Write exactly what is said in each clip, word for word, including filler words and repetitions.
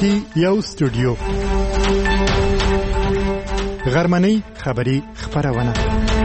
ټي یو سټوډیو غرمنۍ خبری خبرونه.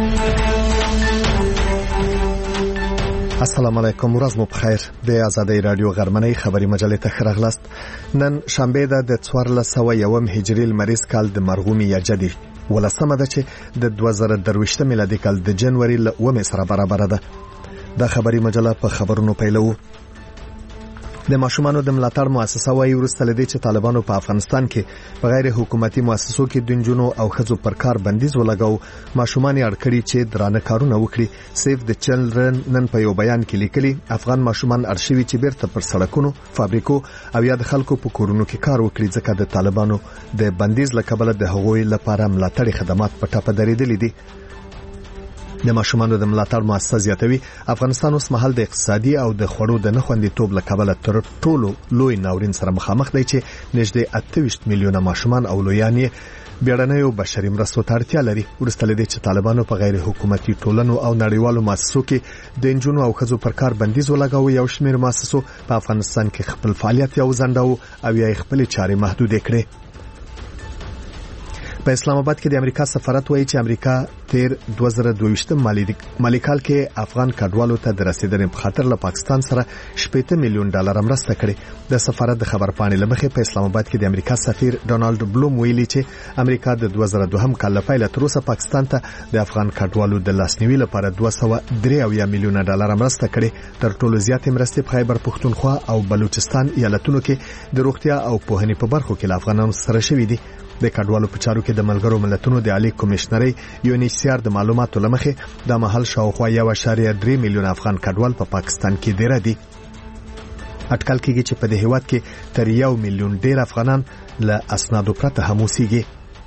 السلام علیکم، ورځ مو بخیر. د آزادۍ رادیو غرمنۍ خبری مجلې ته خراغلاست. نن شنبه ده د څوارلس سوه یوم هجري لمریز کال د مرغومي یا جدي ولسمه ده چې د دوه زره درویشت میلادي کال د جنوري ل اوومې سره برابر ده. د خبری مجله په خبرونو پیلو. د ماشومانو د ملاتړ مؤسسه وايي ورسته لدی چې طالبانو په افغانستان کې په غیر حکومتي مؤسسو کې د جنونو او خزو پر کار بندیز ولګاو. ماشومان یې اړکړي چې درانه کارونه وکړي. سیف د چلډرن نن په یو بیان کې لیکلي افغان ماشومان ارشیوي چې بیرته پر سړکونو، فابریکو او یا د خلکو په کورونو کې کار وکړي ځکه د طالبانو د بندیز لکبله د هغوی لپاره ملاتړي خدمات په ټاپه درېدلې دي. د ماشومانو د ملاتړ مؤسسه زیاتوي افغانستان اوس مهال د اقتصادي او د خوړو د نخوندیتوب لکبله تر ټولو لوی ناورین سره مخامخ دی چې نږدې اته ویشت میلیونه ماشومان او لویان یې بیړنیو بشري مرستو ته اړتیا لري. وروسته له دې چې طالبانو په غیر حکومتي ټولنو او نړیوالو مؤسسو کې د انجونو او خزو پر کار بندیز ولګاوه، یو شمېر مؤسسو په افغانستان کې خپل فعالیت یو ځنډاو او یا خپل چارې محدود کړې. په اسلام آباد کې د امریکا سفارت وایي چې امریکا تیر دوه زره دوه مالی کال کې افغان کډوالو ته د رسیدنې په خاطر له پاکستان سره شپږ میلیون ډالر مرسته کړې. د سفارت د خبرپاڼې لمخې په اسلام آباد کې د امریکا سفیر ډونالد بلوم ویلي چې امریکا د دوه زره دوه کال لپاره تر اوسه پاکستان ته د افغان کډوالو د لاسنیوي لپاره دوه سوه درې اویا میلیونه ډالر مرسته کړې. تر ټولو زیاتې مرستې په خیبر پښتونخوا او بلوچستان ایالتونو کې د روغتیا او پوهنې په برخو کې افغانانو سره شوي دي. د کډوالو په چارو کې د ملګرو ملتونو د عالی کمشنري یو ان ایچ سی آر د معلوماتو لمخې د محل شاوخوا یو اعشاریه درې میلیون افغان کډوال په پا پاکستان کې دره دي. اټکل کېږي چې په دې هیواد کې تر یو میلیون ډیر افغانان له اسنادو پرته هم اوسېږي.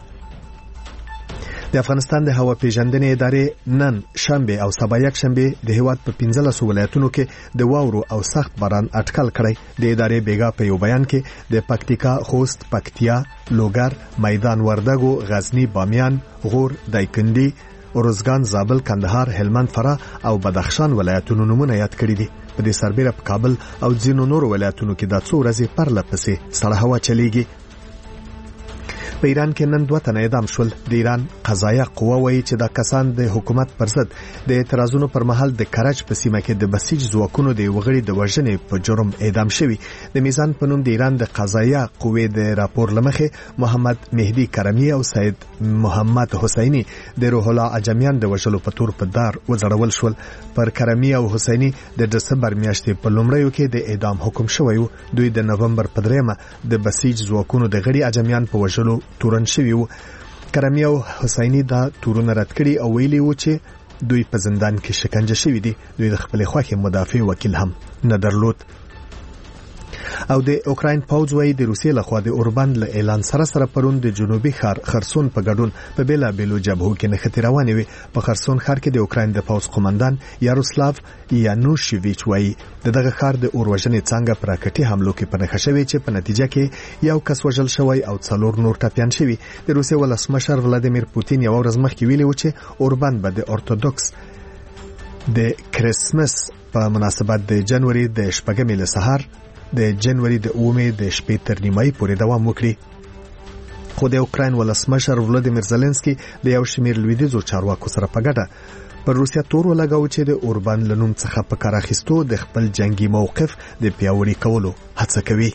د افغانستان د هوا پیژندنې ادارې نن شنبه او سبا یک شنبه د هیواد په پنځلس ولایتونو کې د واورو او سخت باران اټکل کړی. د ادارې بیګا په یو بیان کې د پکتیکا، خوست، پکتیا، لوګر، میدان وردګو، غزنی، بامیان، غور، دایکنډي، ارزګان، زابل، کندهار، هلمند، فراه او بدخشان ولایتونو نمونه یاد کړی دي. په دې سربېره په کابل او ځینو نورو ولایتونو کې د څو ورځې پرله پسې سړه هوا چلیږي. په ایران کې نن دوه تنه اعدام شول. د ایران قضایه قوه وایي چې دا کسان د حکومت پر ضد د اعتراضونو پر مهال د کرج په سیمه کې د بسیج ځواکونو د وګړي د وژنې په جرم اعدام شوي. د میزان په نوم د ایران د قضایه قوې د راپور لمخې محمد مهدی کرمی او سید محمد حسینی د روح الله عجمیان د وژلو په تور په دار وځړول شول. پر کرمی او حسینی د دسمبر میاشتې په لومړیو کې د اعدام حکم شوی و. دوی د نومبر په دریمه د بسیج ځواکونو د غړي عجمیان په وژلو تورن شوی وو. کرمی او حسینی دا تورونه رد کړي او ویلي وو چې دوی په زندان کې شکنجه شوی دي. دوی د خپل خوښي مدافع وکیل هم نه درلود. او د اوکراین پوځ وایي د روسیې لخوا د اوربند له اعلان سره سره پرون د جنوبي ښار خرسون په ګډون په بیلا بیلو جبهو کې نښتې روانې وي. په خرسون ښار کې د اوکراین د پوځ قومندان یاروسلاو یانوشویچ وایي د دغه ښار د اوروژنې څنګه پر راکټي حملو کې پنهخه شوی چې په نتیجه کې یو کس وژل شوی او څلور نور ټپیان شوي. د روسیې ولسمشر ولادیمیر پوتین یو ورځ مخکې ویلي و چې اوربند به د ارتودوکس د کریسمس په مناسبت د جنوري د شپږمې له سهار د جنوري د اومې د شپې تر نیمایي پورې دوام وکړي. خو د اوکراین ولسمشر ولادیمیر زلنسکي د یو شمېر لویدیځو چارواکو سره په ګډه پر روسیا تور ولګاو چې د اوربند له نوم څخه په کار اخیستو د خپل جنگي موقف د پیاوړي کولو هڅه کوي.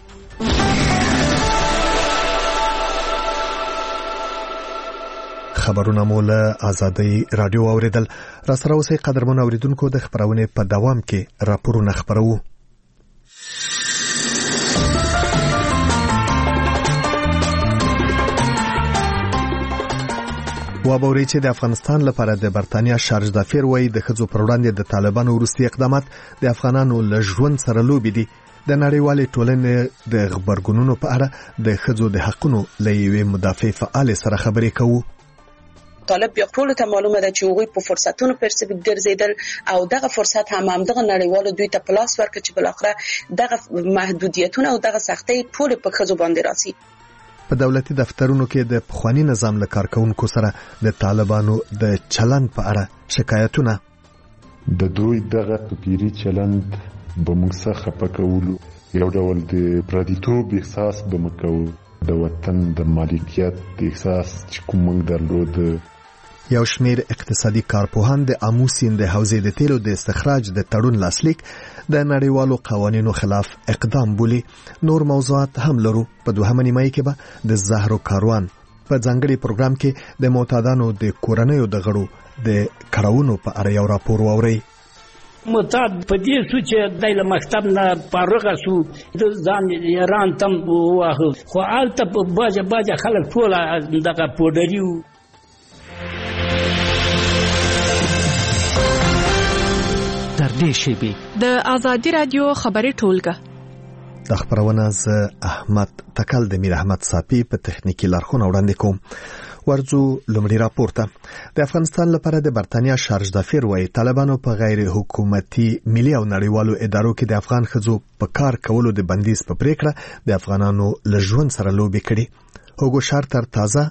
خبرونه مو له آزادۍ رادیو اوریدل. را سره اوسئ قدرمن اوریدونکو، د خبرونې په دوام کې راپورونه خبرو. وابوري چې د افغانستان لپاره د برتانیا شارج دافیر وایي د خځو پر وړاندې د طالبانو وروستي اقدامات د افغانانو له ژوند سره لوبي دي. د نړیوالې ټولنې د خبرګونونو په اړه د خځو د حقونو له یوې مدافع فعال سره خبرې کوو. طالب بیا ټول ته معلومه ده چې هغوی په فرصتونو پرسې ګرځیدل او دغه فرصت هم همدغه نړیوالو دوی ته پلاس ورکړي چې بلاخره دغه محدودیتونه او دغه سختۍ ټول په خځو باندې راځي. په دولتي دفترونو کې د پخوانی نظام له کارکونکو سره د طالبانو د چلند په اړه شکایتونه. د دوی دغه توپیری چلند به موږ څخه خفه کولو، یو ډول د پردیتوب احساس به مو کوو، د وطن د مالکیت احساس چې کوم موږ درلود. یو شمیر اقتصادي کارپوهان د آمو سیند د حوزې د تیلو د استخراج د تړون لاسلیک د نړیوالو قوانینو خلاف اقدام بولي. نور موضوعات هم لرو. په دوهمه نیمایي کې به د زهرو کاروان په ځانګړي پروګرام کې د معتادانو د کورنیو د غړو د کړاوونو په اړه یو راپور واورئ. معتاد په دې سو چې د مکتب نه فارغ شو د ځان ایران تم واخو، خو الته په باجه باجه خلک ټول دغه پودریو. در دې شیبې د آزادي رادیو خبري ټولګه د خبرونه ز احمد تکل د میر احمد صافي په تخنیکی لارښوونه وړاندې کوم. ورځو لومړی راپور ته. د افغانستان لپاره د برتانیا شارج دافیر وایي طالبانو په غیر حکومتي ملي او نړیوالو ادارو کې د افغان ښځو په کار کولو د بندیز په پریکړه د افغانانو له ژوند سره لوبې کړي. هوګو شارتر تازه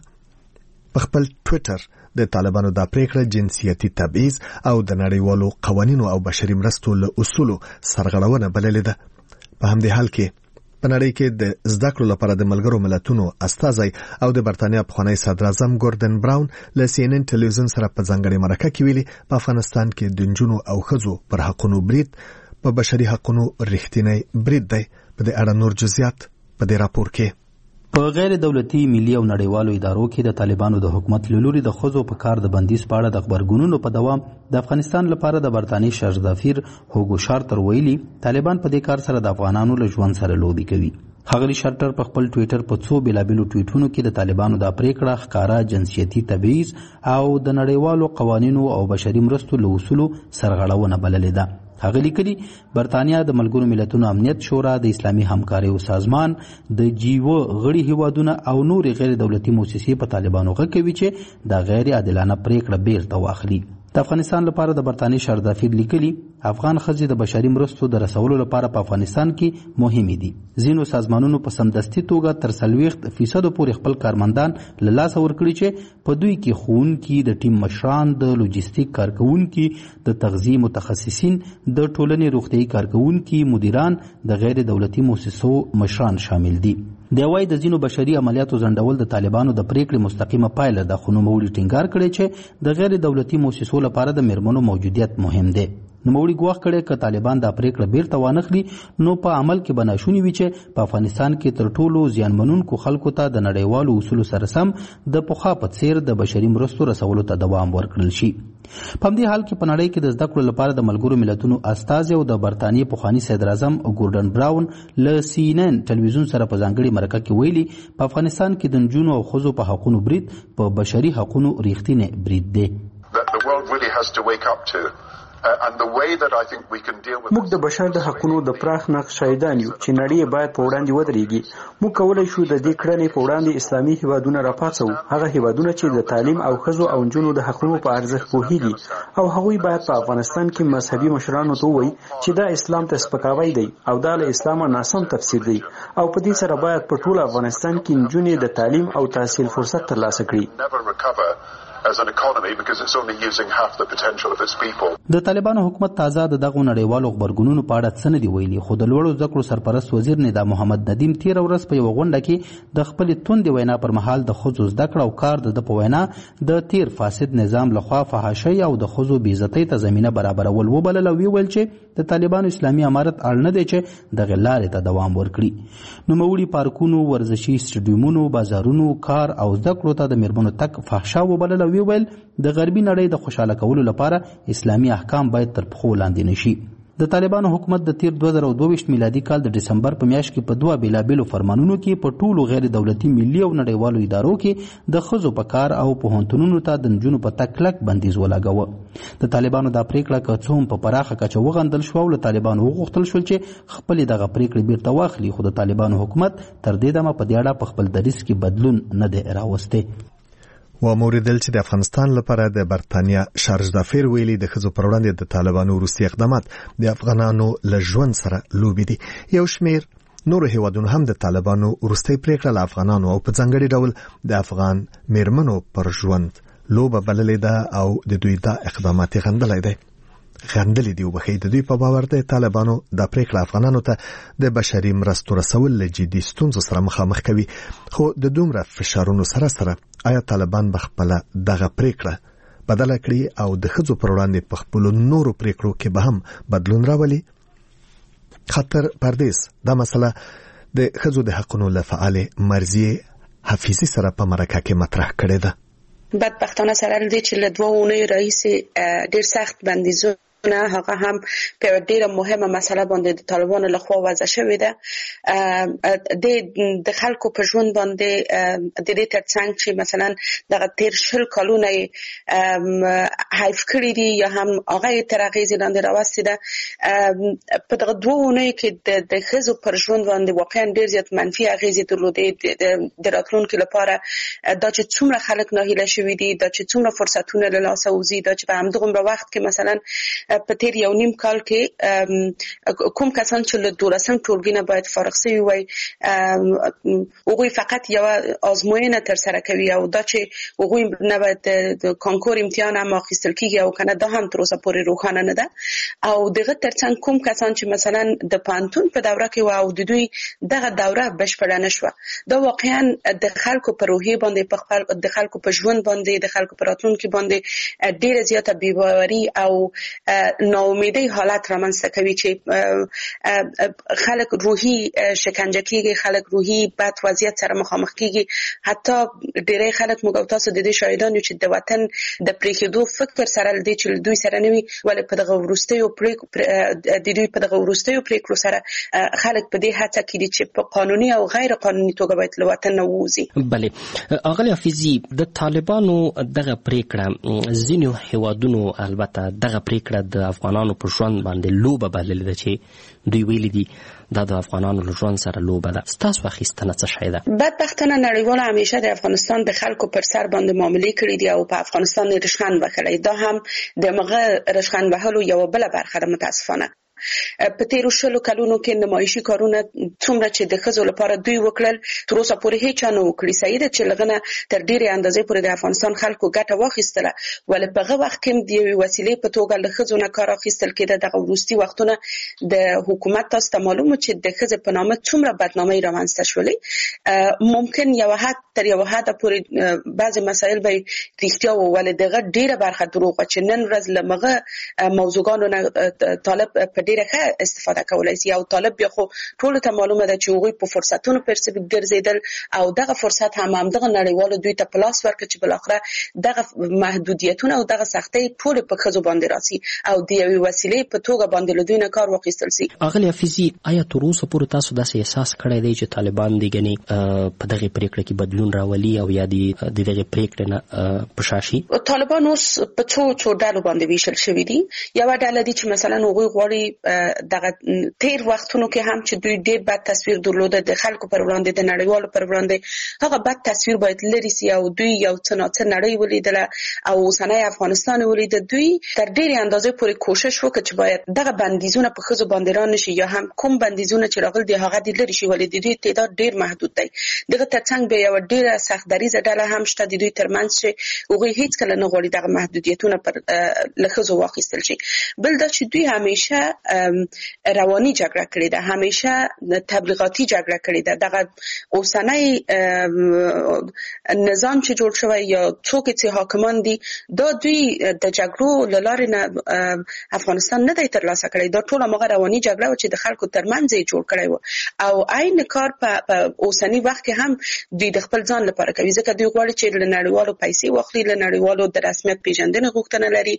په خپل ټویټر د طالبانو د پریکړه جنسیتي تبعیض او د نړیوالو قوانینو او بشري مرستو له اصولو سرغړونه بللې ده. په همدې حال کې په نړۍ کې د زده کړو لپاره د ملګرو ملتونو استازی او د برتانیا پخوانی صدر اعظم ګوردن براون له سی ان ان ټلویزیون سره په ځانګړي مرکه کې ویلي په افغانستان کې د نجونو او ښځو پر حقونو برید په بشري حقونو رښتینی برید دی. په دې اړه نور جزئیات په دې راپور کې. په غیر دولتي ملي او نړیوالو ادارو کې د طالبانو د حکومت لوري د ښځو په کار د بندیز په اړه د خبرګونونو په دوام د افغانستان لپاره د برتانیې شارج دافیر هوګو شارتر ویلي طالبان په دې کار سره د افغانانو له ژوند سره لوبي کوي. ښاغلي شارتر په خپل ټویټر په څو بیلابیلو ټویټونو کې د طالبانو د پریکړه ښکارا جنسیتي تبعیض او د نړیوالو قوانینو او بشري مرستو له اصولو سرغړونه بللې ده. هغه لیکلي برتانیا د ملګرو ملتونو امنیت شورا د اسلامي همکاریو سازمان د جیو غړي هیوادونه او نور غیر دولتي مؤسسې په طالبانو غږ کوي چې د غیر عادلانه پریکړه بیرته واخلي. د افغانستان لپاره د برتانیې شارج دافیر لیکلي افغان ښځې د بشري مرستو د رسولو لپاره په افغانستان کې مهمې دي. ځینو سازمانونو په سمدستي توګه تر څلوېښت فیصدو پورې خپل کارمندان له لاسه ورکړي چې په دوی کې ښوونکي، د ټیم مشران، د لوجستیک کارکوونکي، د تغذیې متخصصین، د ټولنې روغتیايي کارکوونکي، مدیران، د غیر دولتي مؤسسو مشران شامل دي. د وايي د ځینو بشري عملیاتو ځنډول د طالبانو د پریکړې مستقیمه پایله ده، خو نوموړي ټینګار کړی چې د غیر دولتي مؤسسو لپاره د میرمنو موجودیت مهم دی. نوموړي ګواښ کړی که طالبان دا پریکړه بیرته وانخلي نو په عمل کې به ناشونې وي چې په افغانستان کې تر ټولو زیانمنونکو خلکو ته د نړیوالو اصولو سره سم د پخوا په څیر د بشري مرستو رسولو ته دوام ورکړل شي. په همدې حال کې په نړۍ کې د زده کړو لپاره د ملګرو ملتونو استازی او د برتانیې پخواني صدر اعظم ګوردن براون له سی ان ان ټلویزیون سره په ځانګړي مرکه کې ویلي په افغانستان کې د نجونو او ښځو په حقونو برید په بشري حقونو ریښتینی برید دی. موږ د بشر د حقونو د پراخ نقش شاهدان یو چې نړۍ باید په وړاندې ودرېږي. موږ کولی شو د دې کړنې په وړاندې اسلامي هیوادونه راپاڅو، هغه هیوادونه چې د تعلیم او ښځو او نجونو د حقونو په ارزښت پوهیږي، او هغوی باید په افغانستان کې مذهبي مشرانو ته ووایي چې دا اسلام ته سپکاوی دی او دا له اسلامه ناسم تفسیر دی، او په دې سره باید په ټول افغانستان کې نجونې د تعلیم او تحصیل فرصت ترلاسه کړي. د طالبانو حکومت تازه د دغو نړیوالو خبرګونونو په اړه څه نه دی ویلي، خو د لوړو زده کړو سرپرست وزیر ندا محمد ندیم تېره ورځ په یوه غونډه کې د خپلې توندې وینا پر مهال د ښځو زده کړه او کار د ده په وینا د تیر فاسد نظام لخوا فحاشۍ او د ښځو بېعزتۍ ته زمینه برابرول وبلل او ویل چې د طالبانو اسلامي امارت اړ نه دی چې دغې لارې ته دوام ورکړي. نوموړي پارکونو، ورزشي سټډیومونو، بازارونو، کار او زده کړو ته د میرمنو تګ فحشا وبلل او ویل د غربي نړۍ د خوشاله کولو لپاره اسلامي احکام باید تر پښو لاندې نشي. د طالبانو حکومت د تیر دوه زره دوه ویشت میلادي کال د ډسمبر په میاشت کې په دوه بیلابیلو فرمانونو کې په ټولو غیر دولتي ملي او نړیوالو ادارو کې د ښځو په کار او پوهنتونونو ته د نجونو په تګ کلک بندیز ولګاوه. د طالبانو دا پریکړه که څه هم په پراخه کچه وغندل شوه او له طالبانو وغوښتل شول چې خپلې دغه پریکړې بیرته واخلي، خو د طالبانو حکومت تر دې دمه په دې اړه په خپل دریځ کې بدلون نه دی راوستی. و موریدل چې د افغانستان لپاره د برتانیا شارج دافیر ویلي د ښځو پر وړاندې د طالبانو وروستي اقدامات د افغانانو له ژوند سره لوبې دي. یو شمیر نورو هیوادونو هم د طالبانو وروستۍ پریکړه له افغانانو او په ځانګړي ډول د افغان میرمنو پر ژوند لوبه بللې ده او د دوی دا اقدامات غندلی دی. غندلې دی وبخې د دوی په باور د طالبانو د پریکړه افغانانو ته د بشري مرستو رسول له جدي ستونزو سره مخامخ کوي. خو د دومره فشارونو سره سره آیا طالبان بخپله دغه پریکړه بدله کړي او د ښځو پر وړاندې په خپلو نورو پریکړو کې به هم بدلون راولي؟ خطر پردیس دا مسله د ښځو د حقونو له فعالې مرضیې حفیظي سره په مرکه کې مطرح کړې ده. بدبختانه سره دې چې له دوه اونۍ راهیسې ډېر سخت بندیزونه هغه هم په ډیره مهمه مسله باندې د طالبانو لخوا وضع شوې ده. د خلکو په ژوند باندې د دې ترڅنګ چې مثلا دغه تیر شل کلونه حیف کړي دي یا هم هغه تر اغېزې لاندې راوستې ده. په دغه دوه اونۍ کې د ښځو پر ژوند باندې واقعا ډېر زیات منفي اغېزې درلودې. د راتلونکي لپاره دا چې څومره خلک ناهیله شوي دي، دا چې څومره فرصتونه له لاسه وځي، دا چې په همدغومره وخت کې مثلا په تیر یو نیم کال کې کوم کسان چې له دولسم ټولګي نه باید فارغ شوي وای هغوی فقط یو آزموینه ترسره کوي او دا چې هغوی نه باید د کانکور امتحان هم اخیستل کیږي او کنه دا هم تر اوسه پورې روښانه نه ده. او دغه ترڅنګ کوم کسان چې مثلا د پانتون په دوره کې و او د دوی دغه دوره بشپړه نشوه، دا واقعا د خلکو په روحیه باندې په خپل د خلکو په ژوند باندې د خلکو په راتلونکي باندې ډیره زیاته بی‌باوري او ناامیدی حالت رامنځته کوي چې خلک روحي شکنجه کیږي، خلک روحي بد وضعیت سره مخامخ کیږي. حتی ډیری خلک موږ او تاسو د دې شاهدان یو چې د وطن د پریښودو فکر سره لدی چې دوی سره نوي ولې په دغه وروستیو پریکړو د دوی په دغه وروستیو پریکړو سره خلک په دې هڅه کې دي چې په قانوني او غیر قانوني توګه باید له وطن نه ووځي. بله اغلی حفیظي، د طالبانو دغه پریکړه ځینو هیوادونو البته دغه پریکړه د افغانانو په ژوند باندې لوبه بللې ده چې دوی ویلي دي دا د افغانانو له ژوند سره لوبه ده. ستاسو اخیستنه څه شی ده؟ بدبختانه نړیواله همیشه د افغانستان د خلکو پر سر باندې معاملې کړي دي او په افغانستان یې رشخند وکړی. دا هم د مغه رشخند وهلو یو بله برخه ده. متاسفانه په تیرو شلو کلونو کې نمایشي کارونه څومره چې د ښځو لپاره دوی وکړل تر اوسه پورې هیڅ چا نه وکړي. صحیح ده چې لغنه تر ډېرې اندازې پورې د افغانستان خلکو ګټه واخیستله، ولې په هغه وخت کې د یوې وسیلې په توګه له ښځو نه کار اخیستل کېده. دغه وروستي وختونه د حکومت تاسو ته معلومه چې د ښځې په نامه څومره بدنامۍ رامنځته شولې. ممکن یو حد تر یو حد پورې بعضې مسایل به رښتیا وو، ولې دغه ډېره برخه دروغ وه چې نن ورځ له مغه موضوعګانو نه طالب په ډیره ښه استفاده کولای شي. او طالب بیا خو ټولو ته معلومه ده چې هغوی په فرصتونو پرسې ګرځېدل او دغه فرصت هم همدغه نړیوالو دوی ته په لاس ورکړه چې بالاخره دغه محدودیتونه او دغه سختۍ ټولې په ښځو باندې راسي او د یوې وسیلې په توګه باندې له دوی نه کار واخیستل شي. اغلی حفیظي، آیا تر اوسه پورې تاسو داسې احساس کړی دی چې طالبان دې ګنې په دغه پریکړه کې بدلون راولي او یا د دغه پریکړې نه په شا شي؟ طالبان اوس په څو څو ډلو باندې ویشل شوي دي. یوه ډله دي چې مثلا هغوی غواړي دغه تیر وختونو کې هم چې دوی ډېر بد تصویر درلوده د خلکو پر وړاندې، د نړیوالو پر وړاندې، هغه بد تصویر باید لرې سي او دوی یو څه ناڅه نړۍ ولیدله او اوسنی افغانستان ولیده. دوی تر ډېرې اندازې پورې کوشش وکړه چې باید دغه بندیزونه په ښځو باندې را نشي یا هم کوم بندیزونه چې راغلي دي هغه دې لرې شي، ولې د دوی تعداد ډېر محدود دی. دغه ترڅنګ به یوه ډېره سخت دریځه ډله هم شته د دوی ترمنځ چې هغوی هېڅکله نه غواړي دغه محدودیتونه پر له ښځو واخیستل شي. بل دا چې دوی همیشه رواني جګړه کړې ده، همیشه تبلیغاتي جګړه کړې ده. دغه اوسنی نظام چې جوړ شوی یا څوک چې حاکمان دي دا دوی د جګړو له لارې نه افغانستان نه دی ترلاسه کړی. دا ټوله هغه رواني جګړه و چې د خلکو ترمنځ یې جوړ کړی و او عین کار په اوسني وخت کې هم دوی د خپل ځان لپاره کوي، ځکه دوی غواړي چې له نړیوالو پیسې واخلي، له نړیوالو د رسمیت پیژندنې غوښتنه لري.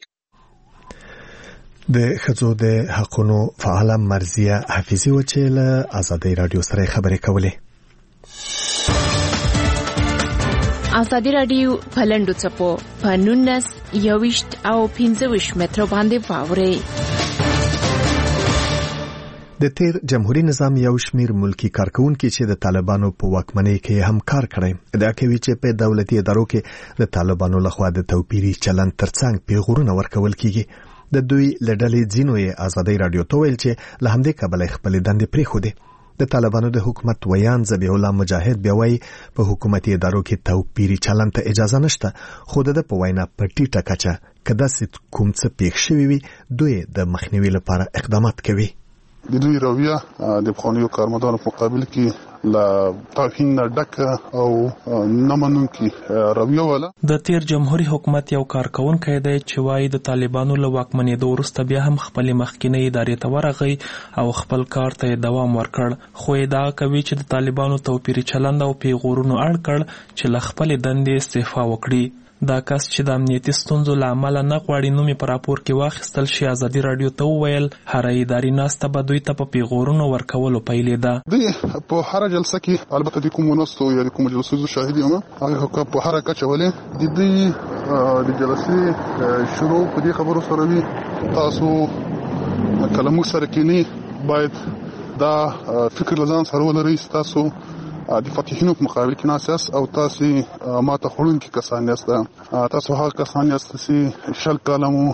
د ښځو د حقونو فعاله مرضیه حفیظي و چې له ازادۍ راډیو سره خبرې کولې. ازادي راډیو په لنډو څپو په نولس یوویشت او پنځه ویشت مترو باندې واورئ. د تیر جمهوریت نظام یو شمیر ملکی کارکونکو چې د طالبانو په واکمنۍ کې هم کار کړی دا کوي چې په دولتي ادارو کې د طالبانو لخوا د توپیري چلند ترڅنګ پیغورونه ورکول کیږي. د دوی لړلې ځینو یې ازادۍ راډیو ته ویل چې له همدې کبله خپل دندې پریښودې. د طالبانو د حکومت ویان ذبیح الله مجاهد بیا وایي په حکومتي ادارو کې توپیري چلند ته اجازه نشته، خو د په وینا په ټیټه کچه که داسې کوم څه پیښ شوي وي دوی د مخنیوي لپاره اقدامات کوي. د دوی رویه د پخوانیو کارمندانو په مقابل کې لا توهین نه ډکه او نه منونکي رویه ولا. د تیر جمهوریت حکومت یو کارکونکی دی چې وایي د طالبانو له واکمنېدو وروسته بیا هم خپلې مخکینۍ ادارې ته ورغی او خپل کار ته دوام ورکړ، خو ادعا کوي چې د طالبانو توپیري چلند او پیغورونو اړ کړ چې له خپلې دندې استعفا وکړي. دا کس چې د امنیتي ستونزو له امله نه غواړي نوم یې په راپور کې واخیستل شي، ازادي راډیو ته وویل هره اداري ناسته به دوی ته په پیغورونو ورکولو پیلېده. دوی په هره جلسه کې البته د کومو ناستو یا د کومو جلسو زه شاهد یم، هغه په هره کچه ولې د دوی د جلسې شروع په دې خبرو سره وي تاسو کله موږ سره کینی باید دا فکر لزان سره ولرئ تاسو د فاتحینو په مقابل کې ناساس او تاسو ماته خورونکي کسان یاست، تاسو هغه کسان یاست چې شل کاله مو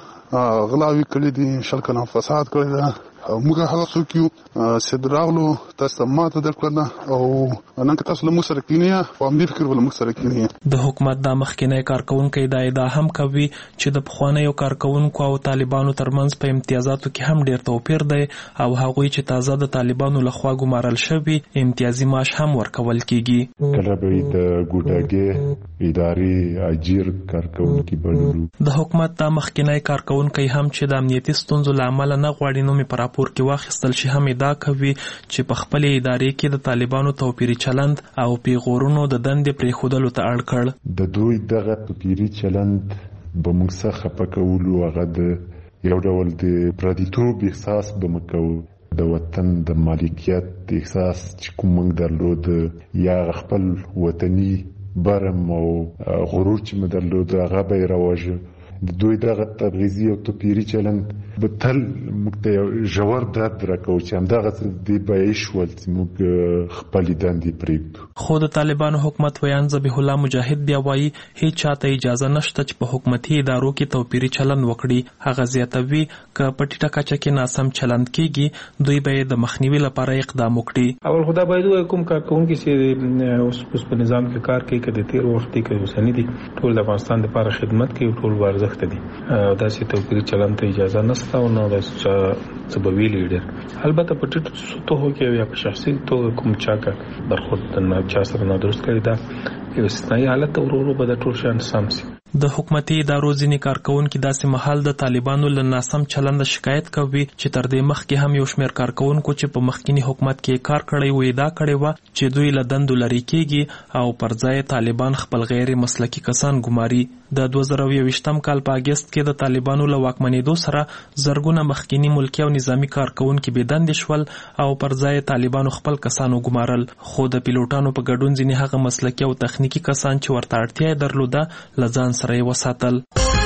غلاوي کړی دي، شل کاله فساد کړی دی. موږ هغه څوک یو چې راغلو تاسو ماته درکړل او نن که تاسو له موږ سره کینی او هم دې فکر ول موږ سره کینی. د حکومت د مخکینی کارکونکو دا ادعا هم کوي چې د پخوانیو کارکونکو او طالبانو ترمنځ په امتیازاتو کې هم ډیر توپیر دی او هغوی چې تازه د طالبانو لخوا ګمارل شوي امتیازي معاش هم ورکول کیږي. کله به د ګوټاګي ادارې اجیر کارکونکو بللو. د حکومت د مخکینی کارکونکو هم چې د امنیتي ستونزو له امله نه غواړي نوم یې په راپور کې واخیستل شي هم ادعا کوي چې په خپل ادارې کې د طالبانو توپیري چلند او پیغورونو د دندې پرېښودلو ته اړ کړ. د دوی دغه توپیري چلند به موږ څه خفه کولو، هغه د یو ډول د پردیتوب احساس به موږ کوو، د وطن د مالکیت احساس چې کوم موږ درلود یا خپل وطني برم او غرور چې موږ درلود هغه به یې رواجه. د دوی دغه تبعیضي او توپیري چلند به تل موږ ته ژور درد راکوي چې همدغه دې به شول چې موږ خپلې دندې پرېږدو. خو د طالبانو حکومت ویان ذبیح الله مجاهد بیا وایي هیڅ چاته اجازه نشته چې په حکومتي ادارو کې توپیري چلند وکړي. هغه زیاتوي که په ټیټه کچه کې ناسم چلند کیږي دوی به د مخنیوي لپاره اقدام وکړي. اول خدا باید وایي کوم کارکونکي چې اوس په نظام کې کار کوي که د تیر وخت کې که اوسني دي ټول د افغانستان لپاره خدمت کوي، ټول ورزښت دي. دا چې توپیري چلند ته اجازه نشته او نو د سببي لیډر البته په ټیټو سطحو کې یا په شخصي توګه کوم چا کا برخورد نه چا سره نه درست کړی دا یو استثنایی حالت ورورو به د ټول شان سم سي. د حکومتي ادارو ځینې کارکونکي داسې مهال د طالبانو له ناسم چلند شکایت کوي چې تر دې مخکې هم یو شمېر کارکونکو چې په مخکینی حکومت کې کار کړی و ادعا کړې وه چې دوی له دندو لرې کیږي او پر ځای طالبان خپل غیر مسلکي کسان ګماري. د دوه زره یوویشتم کال په اګست کې د طالبانو له واکمنېدو سره زرګونه مخکینی ملکي او نظامي کارکونکي بې دندې شول او پر ځای طالبانو خپل کسان وګمارل. خو د پیلوټانو په ګډون ځینې هغه مسلکي او تخنیکي کسان چې ورته اړتیا یې درلوده له ځان سره یې وساتل.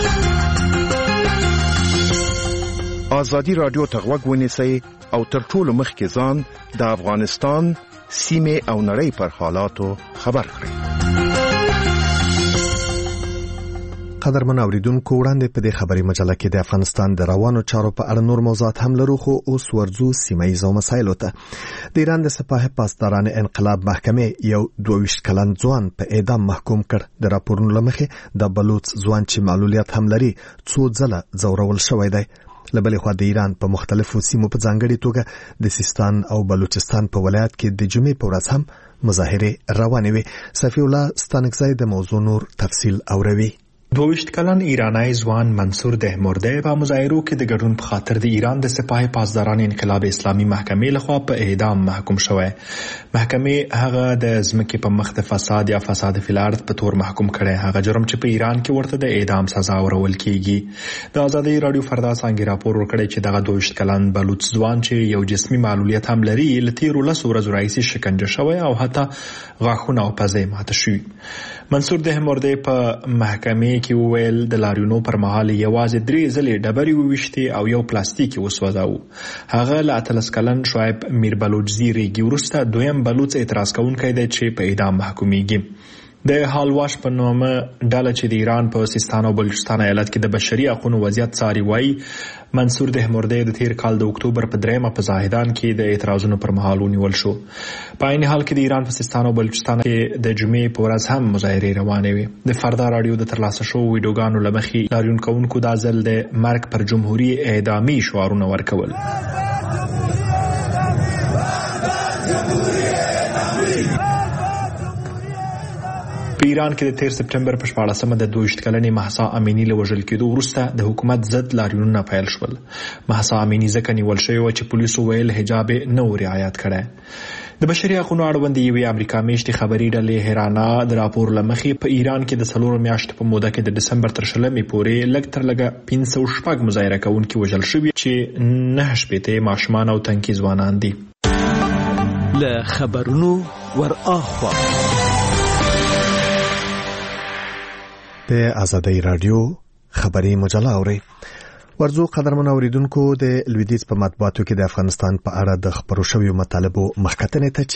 ازادي راډیو ته غوږ ونیسئ او تر ټولو مخکې ځان د افغانستان سیمې او نړۍ پر حالاتو خبر کړئ. قدرمن اوریدونکو وړاندې په دې خبري مجله کې د افغانستان د روانو چارو په اړه نور موضوعات هم لرو، خو اوس ورځو سیمه ییزو مسایلو ته. د ایران د سپاه پاسداران انقلاب محکمې یو دوه ویشت کلن ځوان په اعدام محکوم کړ. د راپورونو له مخې د بلوچ ځوان چې معلولیت هم لري څو ځله ځورول شوی دی. له بلې خوا د ایران په مختلفو سیمو په ځانګړي توګه د سیستان او بلوچستان په ولایت کې د جمعې په ورځ هم مظاهرې روانې وې. صفی الله ستانکزی د موضوع نور تفصیل اوروي. دوه ویشت کلن ایرانی ځوان منصور دهمرده په مظاهرو کې د ګډون په خاطر د ایران د سپاه پاسداران انقلاب اسلامي محکمې لخوا په اعدام محکوم شوی. محکمې هغه د ځمکې په مخ د فساد یا فساد فی الارض په تور محکوم کړی، هغه جرم چې په ایران کې ورته د اعدام سزا ورکول کیږي. د ازادي راډیو فردا څنګه راپور ورکړی چې دغه دوه ویشت کلن بلوچ ځوان چې یو جسمي معلولیت هم لري له تیرو لسو ورځو راهیسې شکنجه شوی او حتی غاښونه او پزې ماته شوي. منصور دهمرده په محکمې کې وویل د لاریونو پر مهال یوازې درې ځلې ډبرې وویشتې او یو پلاستیک وسوځاوه. هغه له اتلس کلن شعیب میر بلوچزي ریګي وروسته دویم بلوچ اعتراض کوونکی دی چې په اعدام محکومیږي. د حالواش په نامه ډله چې د ایران په سیستان او بلوچستان ایالت کې د بشري حقوقو وضعیت څاري وایي منصور دهمردی د تیر کال د اکتوبر په دریمه په زاهدان کې د اعتراضونو پر مهال ونیول شو. په عین حال کې د ایران په سیستان او بلوچستان کې د جمعې په ورځ هم مظاهرې روانې وي. د فردا رادیو د ترلاسه شوو ویډیوګانو له مخې لاریون کوونکو دا ځل د مرګ پر جمهوریت اعدامي شعارونه ورکول. په ایران کې د تیر سپټمبر په شپاړسمه د دویشت کلنې مهسا امینی له وژل کېدو وروسته د حکومت ضد لاریونونه پیل شول. مهسا امینی ځکه نیول شوې وه چې پولیسو ویل حجاب یې نه و رعایت کړی. د بشري حقوقو اړوند یوې امریکا میشتې خبري ډلې هرانا د راپور له مخې په ایران کې د څلورو میاشتو په موده کې د ډسمبر تر شلمې پورې لږ تر لږه پنځه سوه شپږ مظاهره کوونکي وژل شوي چې نهه شپېته ماشومان او تنکي ځوانان دي. له خبرونو ور اخوا د آزادۍ رادیو خبري مجله اوري. ورزو قدرمن اوریدونکو د لویدیځ په مطبوعاتو کې د افغانستان په اړه د خبرو شویو مطالبو مخکتنې ته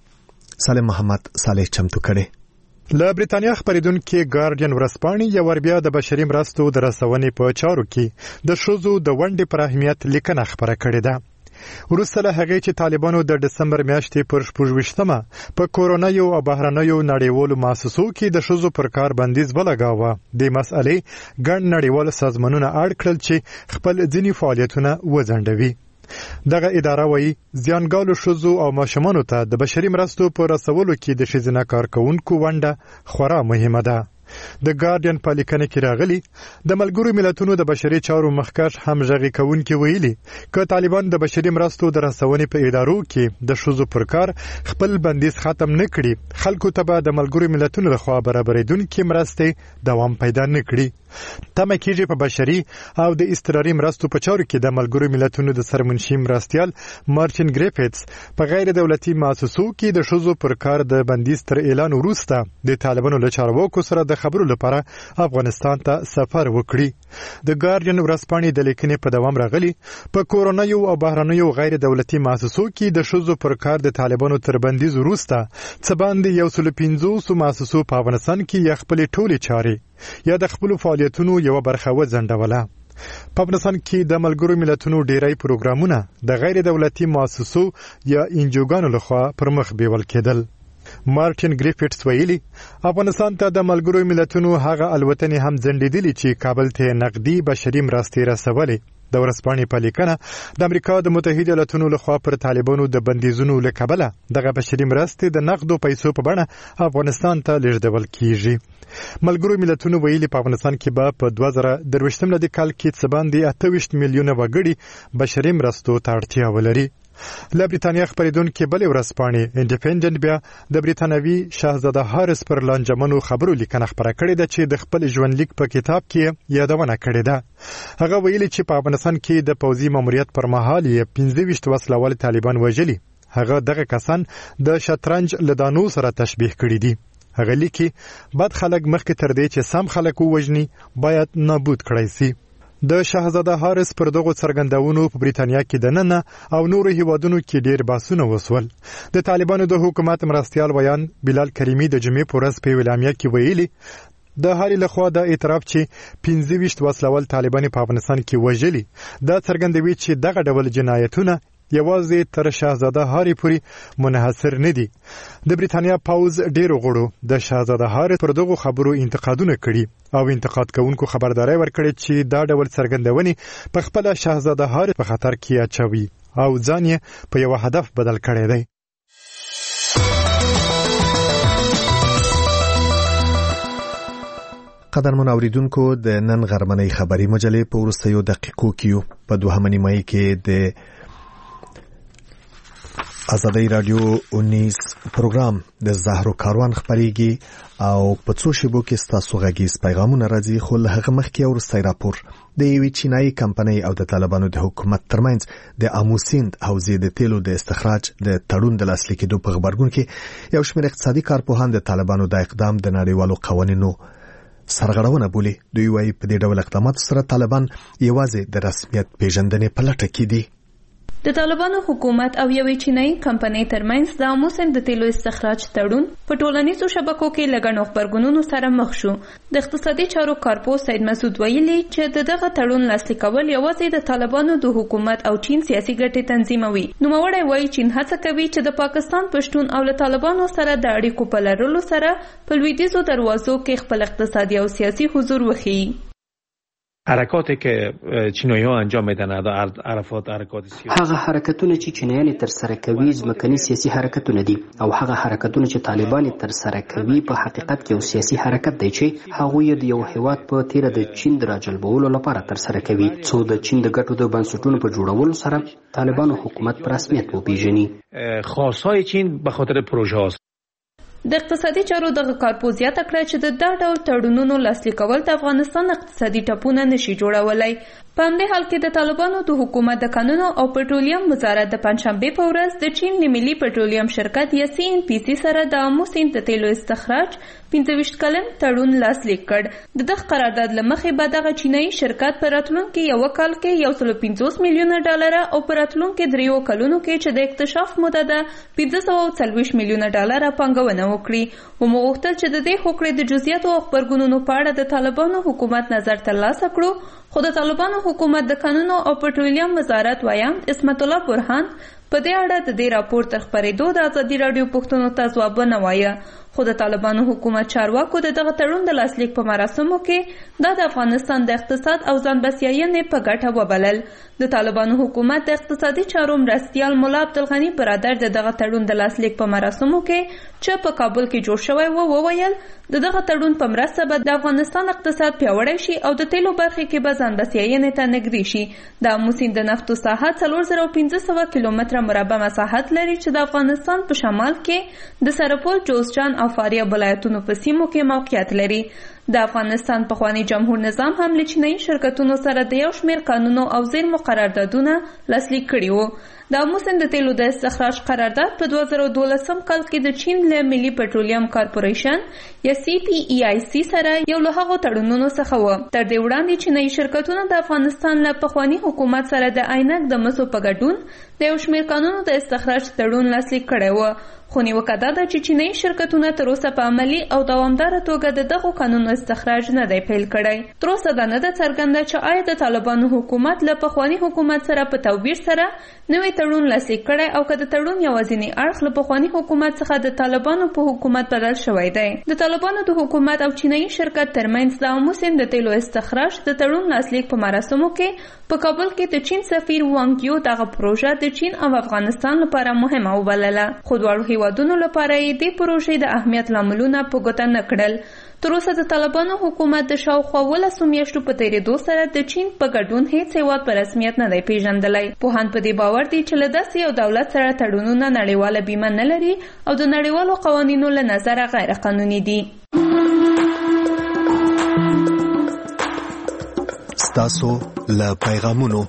چې سالم محمد صالح چمتو کړي. له بریتانیا خبریدونکو ګارډین ورځپاڼې یو ور بیا د بشري مرستو د رسونې په چارو کې د شوزو د ونډې پر اهمیت لیکنه خبره کړې ده. وروسته له هغې چې طالبانو د ډسمبر میاشتې پر شپږویشتمه په کورونایو او بهرنیو نړیوالو مؤسسو کې د ښځو پر کار بندیز ولګاوه، د مسئلې ګڼ نړیوال سازمانونه اړ کړل چې خپل ځینې فعالیتونه وځنډوي. دغه اداره وایي زیانګالو ښځو او ماشومانو ته د بشري مرستو په رسولو کې د ښځینه کارکوونکو ونډه خورا مهمه ده. د ګارډین په لیکنه کې راغلي د ملګرو ملتونو د بشري چارو مخکښ همغږي کوونکي ویلي که طالبان د بشري مرستو د رسونې په ادارو کې د ښځو پر کار خپل بندیز ختم نه کړي، خلکو ته به د ملګرو ملتونو لخوا برابرېدونکې مرستې دوام پیدا نه کړي. تمه کېږي په بشري او د اضطراري مرستو په چارو کې د ملګرو ملتونو د سرمنشي مرستیال مارټین ګریفټس په غیر دولتي مؤسسو کې د ښځو پر کار د بندیز تر اعلان وروسته د طالبانو له چارواکو سره د خبرو لپاره افغانستان ته سفر وکړي. د ګارډین ورځپاڼې د لیکنې په دوام راغلي په کورونایو او بهرنیو غیر دولتي مؤسسو کې د ښځو پر کار د طالبانو تر بندیز وروسته څه باندې یو سل پنځوس مؤسسو په افغانستان کې یا خپلې ټولې چارې یا د خپلو فعالیتونو یو برخه وځنډوله. په افغانستان کې د ملګرو ملتونو ډیری پروګرامونه د غیر دولتي مؤسسو یا انجوګانو لخوا پر مخ بیول کېدل. مارټین ګریفټس ویلي افغانستان ته د ملګرو ملتونو هغه الوتنې هم ځنډېدلې چې کابل ته نقدي بشري مرستې رسولې. د ورځپاڼې په لیکنه د امریکا د متحده ایالاتونو لخوا پر طالبانو د بندیزونو له کبله دغه بشري مرستې د نقدو پیسو په بڼه افغانستان ته لیږدول کیږي. ملګرو ملتونو ویلي په افغانستان کې به په دوه زره درویشتم لدي کال کې څه باندې اته ویشت میلیونه وګړي بشري مرستو ته اړتیا ولري. له بریتانیا خبریدونکو بلې ورځپاڼې انډیپندنت بیا د بریتانوي شاهزاده هارس پر لانجمنو خبرو لیکنه خبره کړې ده چې د خپل ژوندلیک په کتاب کې یادونه کړې ده. هغه ویلي چې په افغانستان کې د پوځي ماموریت پر مهال یې پنځه ویشت وسلوال طالبان وژلي. هغه دغه کسان د شطرنج له دانو سره تشبیه کړي دي. هغه لیکي بد خلک مخکې تر دې چې سم خلک ووژني باید نابود کړای شي. د شاهزاده هارس پر دغو څرګندونو په بریتانیا کې د ننه او نورو هیوادونو کې ډیر بحثونه وسول. د طالبانو د حکومت مرستیال ویان بلال کریمي د جمعې په ورځ په اعلامیه کې ویلي د هاري لخوا د اعتراف چې پنځه ویشت وسلوال طالبان په افغانستان کې وژلي دا څرګندوي چې دغه ډول جنایتونه یوازې تر شاهزاده هاري پورې منحصر نه دي. د بریتانیا پاوز ډیرو غړو د شاهزاده هاري پر دغو خبرو انتقادونه کړي او انتقاد کوونکو خبرداري ورکړي چې دا ډول څرګندونې په خپل شاهزاده هاري په خطر کې اچوي او ځان یې په یو هدف بدل کړی دی. قدرمن اوریدونکو د نن غرمنۍ خبري مجلې په وروستیو دقیقو کې په دوهمه نیمایي کې د آزادۍ رادیو انیس پروګرام د زهرو کاروان خبريږي او په څو شیبو کې ستاسو غږیز پیغامونه راځي. خو له هغه مخکې ورستای راپور د یوې چینایي کمپنۍ او د طالبانو د حکومت ترمنځ د اموسیند حوزې د تیلو د استخراج د تړون د لاسلیک کېدو په خبرګون کې یو شمېر اقتصادي کارپوهان د طالبانو د اقدام د نړیوالو قوانینو سرغړونه بولي. دوی وايي په دې ډول اقداماتو سره طالبان یوازې د رسمیت پیژندنې په لټه کې دي. د طالبانو حکومت او یوې چینایي کمپنۍ ترمنځ د آمو سیند د تیلو استخراج تړون په ټولنیزو شبکو کې له ګڼو غبرګونونو سره مخ شو. د اقتصادي چارو کارپو سید مسعود ویلي چې د دغه تړون لاسلیک کول یوازې د طالبانو د حکومت او چین سیاسي ګټې تنظیموي. نوموړی وایي چین هڅه کوي چې د پاکستان پښتون او له طالبانو سره د اړیکو په لرلو سره په لویدیځو دروازو کې خپل اقتصادي او سیاسي حضور وښیي. حرکاتی که چینایی‌ها انجام میدن عرفات حرکات سیاسی هغه حرکتونه چې چینایان تر سره کوي ځمکني سیاسي حرکتونه دي او هغه حرکتونه چې طالبان تر سره کوي په حقیقت کې یو سیاسي حرکت دی چې هغوی د یو هیواد په تیره د چین د راجلبولو لپاره تر سره کوي څو د چین د ګټو د بنسټونو په جوړولو سره طالبانو حکومت په رسمیت وپیژني. خواستهای چین به خاطر پروژه هاست. د اقتصادي چارو دغه کارپو زیاته کړه چې د دا ډول تړونونو لاسلیک کول د افغانستان اقتصادي ټپونه نشي جوړولای. په همدې حال کې د طالبانو د حکومت د کانونو او پټرولیم وزارت د پنځشنبې په ورځ د چین د ملي پټرولیم شرکت یا سی ان پی سی سره د آمو سیند د تیلو استخراج پنځه ویشت کلن تړون لاسلیک کړ. د دغه قرارداد له مخې به دغه چینایي شرکت په راتلونکي یوه کال کې یو سل پنځوس میلیونه ډالره او په راتلونکي دریو کلونو کې چې د اکتشاف موده ده پنځه سوه څلوېښت میلیونه ډالره پانګونه وکړي. ومو غوښتل چې د دې هوکړې د جزئیاتو او غبرګونونو په اړه د طالبانو حکومت نظر ترلاسه کړو، خو د طالبانو حکومت د کانونو او پټرولیم وزارت وایاند اسمت الله برهان په دې اړه د دې راپور تر خپرېدو د ازادي راډیو پوښتنو ته ځواب ونه وایه. خو د طالبانو حکومت چارواکو د دغه تړون د لاسلیک په مراسمو کې دا د افغانستان د اقتصاد او ځان بسیاینې په ګټه وبلل. د طالبانو حکومت د اقتصادي چارو مرستیال ملا عبدالغني برادر د دغه تړون د لاسلیک په مراسمو کې چې په کابل کې جوړ شوی و وویل د دغه تړون په مرسته به د افغانستان اقتصاد پیاوړی شي او د تیلو برخې کې به ځان بسیاینې ته نږدې شي. د آمو سیند د نفتو ساحه څلور زره پنځه سوه کیلومتره مربع مساحت لري چې د افغانستان په شمال کې د سرپل، جوزجان او فاریاب ولایتونو په سیمو کې موقعیت لري. د افغانستان پخوانی جمهور نظام هم له چینایي شرکتونو سره د یو شمېر قانونو او زیرمو قراردادونه لاسلیک کړي وو. د آمو سیند د تیلو د استخراج قرارداد په دوه زره دولسم کال کې د چین له ملي پټرولیم کارپوریشن یا سی پی ای آی سی سره یو له هغو تړونونو څخه و. تر دې وړاندې چینایي شرکتونه د افغانستان له پخواني حکومت سره د عینک د مسو په ګډون د یو شمېر قانونو د استخراج تړون لاسلیک کړی و. خو نیوکه دا ده چې چینایي شرکتونه تر اوسه په عملي او دوامداره توګه د دغو قانونو استخراج نه دی پیل کړی. تر اوسه دا نه ده څرګنده چې آیا د طالبانو حکومت له پخواني حکومت سره په توپیر سره نوی تړون لاسلیک کړی او که د تړون یوازینی اړخ له پخواني حکومت څخه د طالبانو په حکومت بدل شوی دی. د طالبانو د حکومت او چینایي شرکت ترمنځ د آمو سیند د تیلو استخراج د تړون لاسلیک په مراسمو کې په کابل کې د چین سفیر وانګ یو دغه پروژه د چین او افغانستان لپاره مهمه وبلله، خو دواړو هیوادونو لپاره یې دې پروژې د اهمیت لاملونه په ګوته نه کړل. تر اوسه د طالبانو حکومت د شاوخوا ولسو میاشتو په تېرېدو سره د چین په ګډون هیڅ هیواد په رسمیت نه دی پیژندلی. پوهان په دې باور دي چې له داسې یو دولت سره تړونونه نړیواله بیمه نه لري او د نړیوالو قوانینو له نظره غیر قانوني دي. ستاسو له پیغامونو.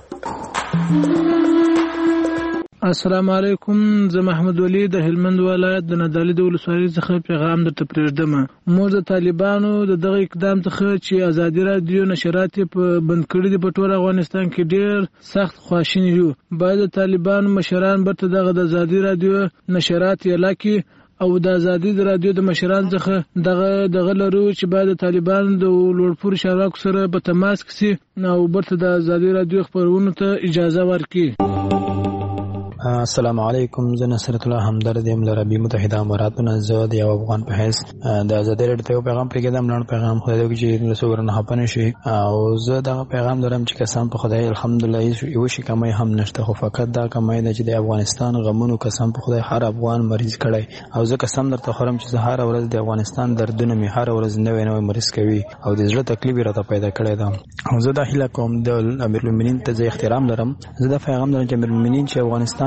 السلام علیکم، زه محمد ولی د هلمند ولایت د نادعلي د ولسوالۍ څخه پیغام درته پرېږدم. موږ د طالبانو د دغه اقدام څخه چې ازادي راډیو نشرات په بند کړي دي په ټول افغانستان کې ډېر سخت خواشیني یو. باید د طالبانو مشران برته دغه د ازادي راډیو نشرات اعلان کړي او د ازادي د رادیو د مشران څخه دغه دغه لرو چې باید د طالبانو د لوړپوړو چارواکو سره په تماس کې سي او برته د ازادي رادیو خپرونو ته اجازه ورکړي. السلام علیکم، زه نصرت الله همدرد یم له عربي متحده اماراتو. زه د یو افغان په حیث د ازادي راډیو ته یو پیغام پرېږدم، لاړ پیغام خدای دې وکړي چې رسو ورنه خفه نه شي. او زه دغه پیغام لرم چې قسم په خدای الحمدلله یوه شي کمی هم نشته، خو فقط دا کمی ده چې د افغانستان غمونو قسم په خدای هر افغان مریض کړی. او زه قسم درته خورم چې زه هره ورځ د افغانستان دردونه مې هره ورځ نوی نوی مریض کوي او د زړه تکلیف یې راته پیدا کړی ده. او زه دا هیله کوم د امیرالمؤمنین ته زه احترام لرم، زه دا پیغام لرم چې امیرالمؤمنین چې افغانستان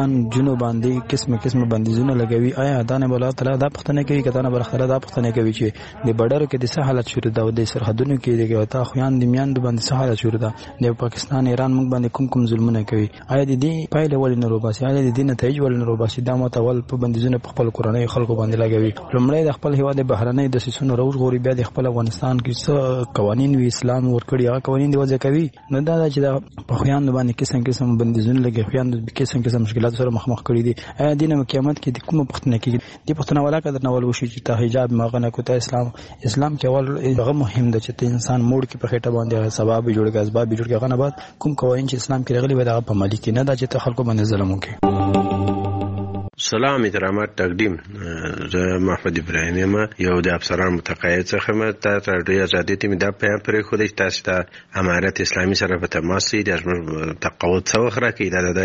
افغان جنو باندې قسم قسم بندیزونه لګوي. آیا دا نه بل تعالی دا پښتنه کوي کته نه بل خره دا پښتنه کوي چې د بډر کې د څه حالت شروع ده او د سرحدونو کې د تا خویان د میان د باندې څه حالت شروع ده د پاکستان ایران موږ باندې کوم کوم ظلمونه کوي. آیا د دې پایله ولې نه روباسي؟ آیا د دې نتایج ولې نه روباسي؟ دا متول په بندیزونه په خپل کورنۍ خلکو باندې لګوي. لومړی د خپل هیواد بهرنۍ د سیسونو روج غوري بیا د خپل افغانستان کې څه قوانين وی اسلام ورکړي هغه قوانين دی وځي کوي. نو دا چې د خویان باندې قسم قسم بندیزونه لګي خویان د قسم قسم مشکلات سره مخ مخ کړي دي. آیا د نن قیامت کې د کومه پښتنه کې د پښتنه ولا کده نو ولوشي چې ته حجاب مغنه کوته اسلام اسلام کې اول هغه مهم ده چې انسان موړ کې په خېټه باندې سبب جوړ اسباب جوړ کې غنه بعد کوم قوانين چې اسلام کې راغلي وي دا په ملي کې نه دا چې خلکو باندې ظلم وکړي. سلام احترامات تقدیم. زه محمد ابراهیم یم یو د افسران متقاعد څخه م ته رادیو آزادي ته مې دا پیغام پرې خو د تاسو ته امارت اسلامي سره په تماس دي د تقاعد څو خره کې دا